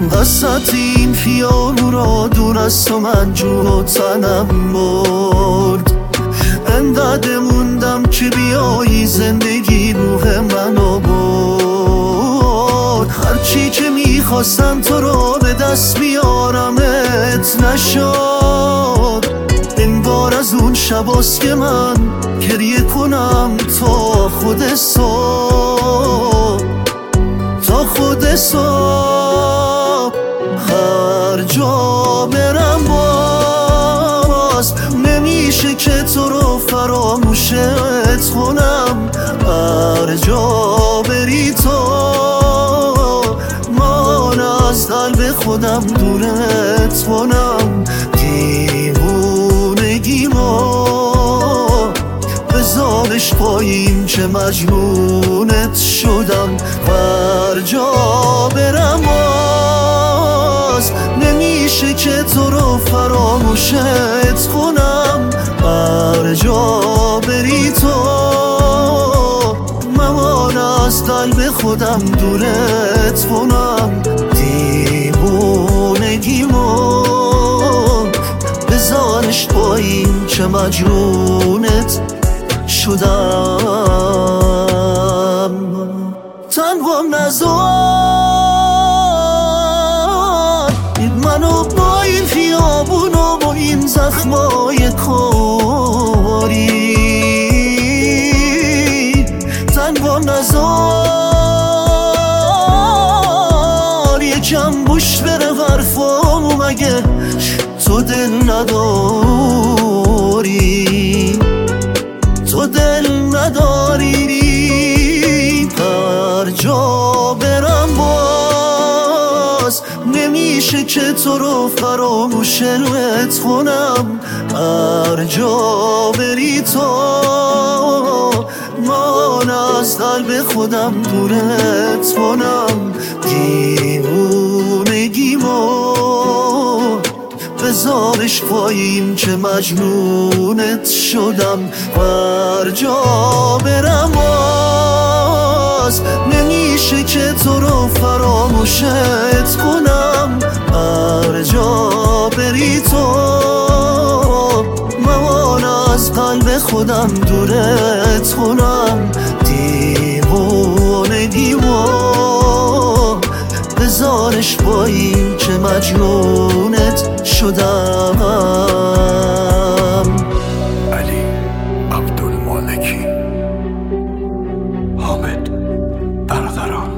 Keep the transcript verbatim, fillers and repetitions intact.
وسط این خیابون را دور از تو من جون و تنم برد. انقدر موندم که بیایی زندگی روح منو برد. هرچی که میخواستم تو رو به دست بیارمت نشد. این بار از اون شباست که من گریه کنم تا خود صبح، تا خود صبح. هر جا برم باز نمیشه که تو رو فراموشت کنم. هر جا بری تو من از قلب خودم دورت کنم. دیوونگیمو بذارش پایین که مجنونت شدم. هر جا برم باز نمیشه که تو رو فراموشت کنم. هر جا بری تو ممان از قلب خودم دورت کنم. دیوونگیمو بذارش پایین که مجنونت شدم. تنوام نزار منو با این خیابون و با این زخمای کاری. تنوام نزار یکم گوش بره حرفامو، مگه تو دل نداری؟ تو دل نداری؟ هر جا برم باز نمیشه که تو رو فراموشت کنم. هر جا بری تو من از قلب خودم دورت کنم. دیوونگیمو بذارش پایین که مجنونت شدم. هر جا برم باز نمیشه که تو رو فراموشت کنم. هر جا بری تو من از قلب خودم دورت کنم. دیوونگیمو بذارش پایین که مجنونت شدم. علی عبدالمالکی، حامد برادران.